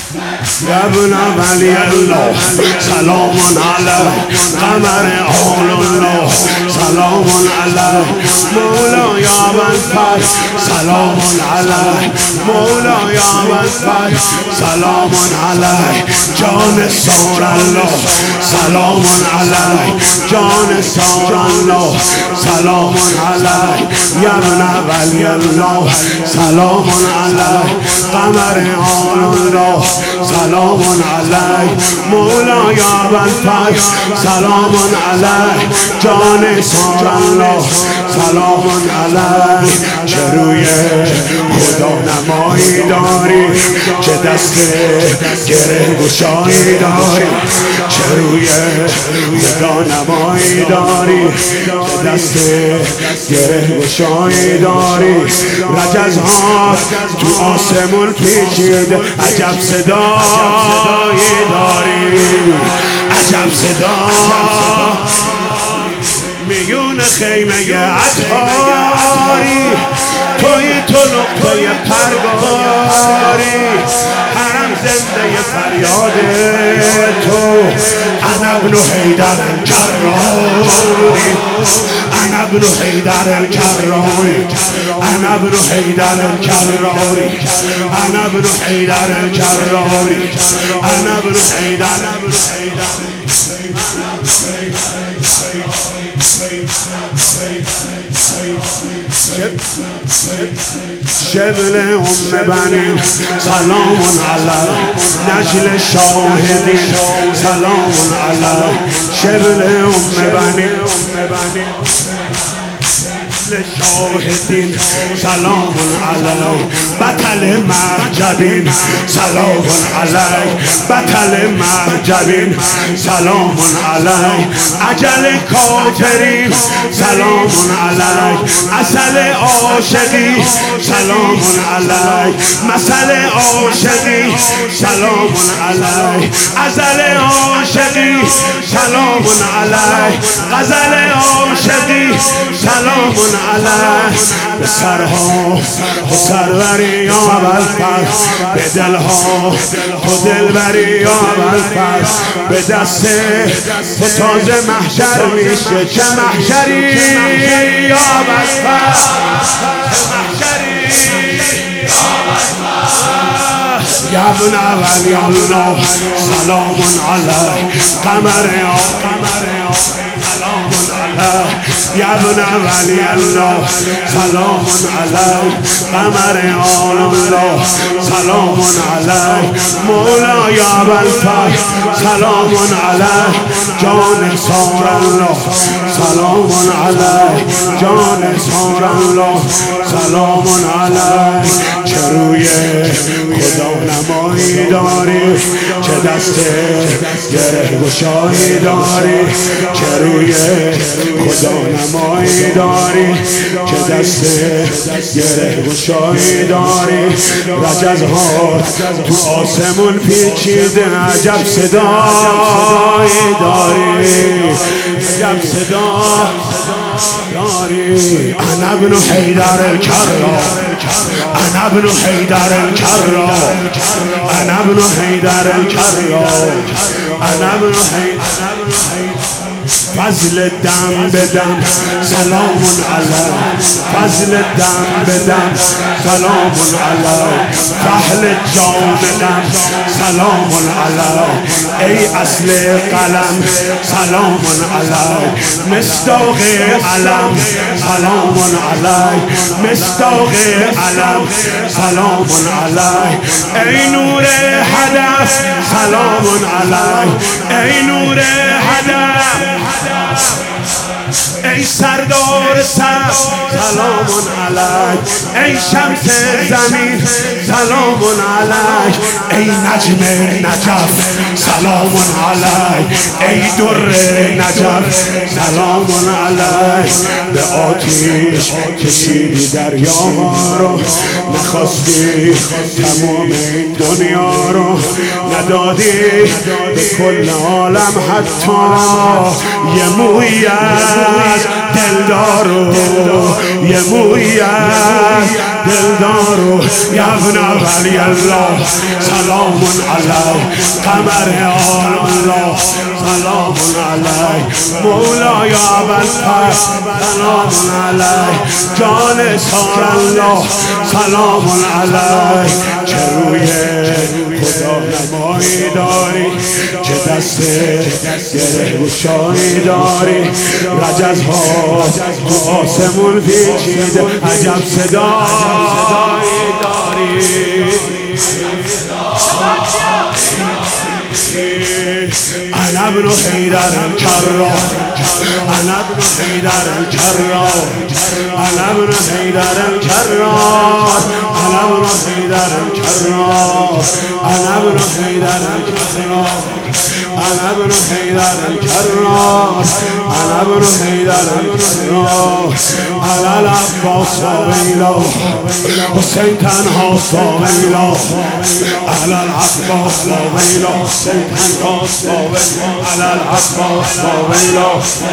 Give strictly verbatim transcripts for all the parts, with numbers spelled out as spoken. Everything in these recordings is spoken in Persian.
يا ابن ولي الله سلام عليك قمر آل الله سلام عليك مولا يا من فاز سلام عليك مولا يا من فاز سلام عليك جان سار الله سلام عليك جان سار الله سلام عليك يا ابن ولي الله سلام عليك قمر آل الله سلام عليك مولا يا بالفضل سلام عليك جان سار الله سلام عليك چه روی خدا نمایی داری چه دست گره گشایی داری چه روی خدا نمایی داری چه دست گره گشایی داری رجزها تو آسمون پیچیده عجب صدایی داری عجب صدا میون خیمه عطاری توی تو نقطه پرگاری حرم زنده فریاد تو انا ابن حیدر الکرامی انا ابن حیدر الکرامی انا ابن حیدر الکرامی انا ابن حیدر الکرامی انا ابن حیدر شبل ام بنی سلام علیک نجل شاهدین سلام علیک شبل ام بنی شاهدین سلام علیک بطل مرجبین سلام علیک بطل مرجبین سلام علیک اجل کافرین سلام علیک اصل عاشقی سلام علیک مثل عاشقی سلام علیک ازل عاشقی سلام علیک غزل عاشقی سلام علیک به سرها و سروری یا بالفضل به دلها و دلبری یا بالفضل به دست تو تازه محشر میشه چه محشری یا بالفضل يا ابن ولي الله سلام عليك قمر قمر سلام عليك يا ابن ولي الله سلام عليك قمر آل الله سلام عليك مولا يا بالفضل سلام عليك جان سار الله سلام عليك جان سار الله سلام عليك چه روی خدا نمایی داری چه دست گره گشایی داری چه روی خدا نمایی داری چه دست گره گشایی داری رجزها تو آسمون پیچیده عجب صدایی داری عجب صدا داری انا ابن حیدر الکرام انا ابن حیدر الکرام انا ابن حیدر الکرام انا ابن حیدر فضل دم بدم سلام علیک فضل دم بدم سلام علیک فحل جان دم سلام علیک ای اصل قلم سلام علیک مصداق علم سلام علیک مصداق علم سلام علیک ای نور هدف سلام علیک ای نور هدف ای سردار سر سلام علیک ای شمس زمین سلام علیک ای نجم نجف سلام علیک ای در نجف سلام علیک به آتیش کشیدی دریاها رو نخواستی تمام این دنیا رو ندادی به کل عالم حتی یه مویی از دلدارو یه مویه دلدارو یا ابن ولی الله سلام علی قمر الله سلام علی مولای ابوالفضل سلام علی جان سار الله سلام علی چه روی خدا نمایی داری چه دست گره گوشایی داری رجزها تو آسمون پیچیده عجب صدایی داری انا ابن حیدر الکرار انا ابن حیدر الکرار انا ابن حیدر الکرار انا ابن حیدر الکرار انا ابن حیدر الکرار انا ابن حیدر الکرار انا ابن حیدر الکرار انا العباس ویلا حسین تنها ویلا انا العباس ویلا حسین تنها على العباس ويلا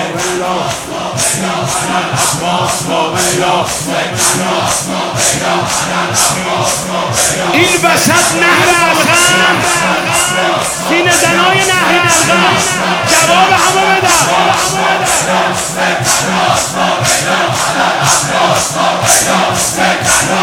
این وسط نهر الغم سینه زنای نهر الغم جواب همه بدن